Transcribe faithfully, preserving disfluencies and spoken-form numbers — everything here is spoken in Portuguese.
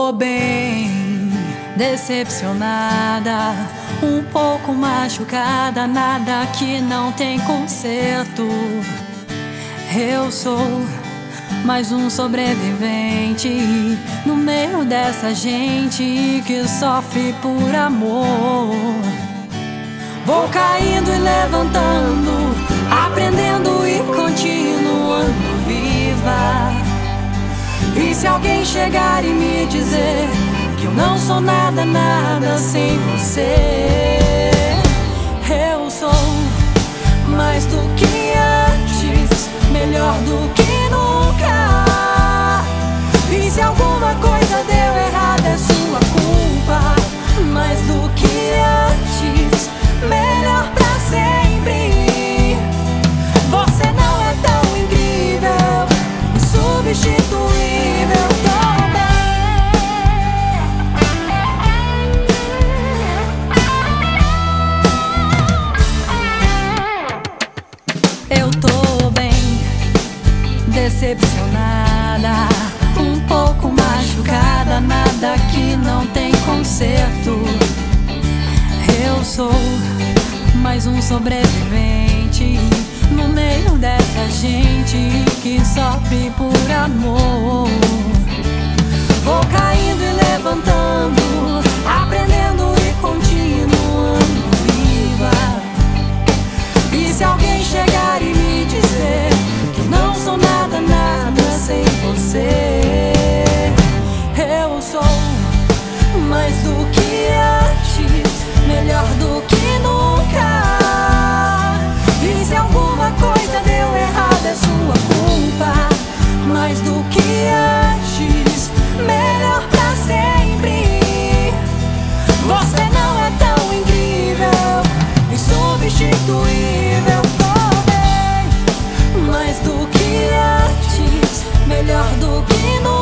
tô bem decepcionada, um pouco machucada, nada que não tem conserto. Eu sou mais um sobrevivente no meio dessa gente que sofre por amor. Vou caindo e levantando, aprendendo e continuando viva. E se alguém chegar e me dizer que eu não sou nada, nada sem você, eu sou mais do que antes, melhor do que nunca. E se alguma coisa deu errado é sua culpa, mais do que antes, melhor pra sempre. Você não é tão incrível, insubstituível também. Eu tô bem decepcionada, um pouco machucada, nada que não tem conserto. Eu sou mais um sobrevivente no meio dessa gente que sofre por amor. Vou caindo e levantando, aprendendo e continuando viva. E se alguém chegar e me dizer que eu não sou nada, nada sem você, eu sou mais do que antes, melhor do que nunca. E se alguma coisa deu errado é sua culpa, mais do que antes, melhor pra sempre. Você não é tão incrível, insubstituível também, mais do que antes, melhor do que nunca.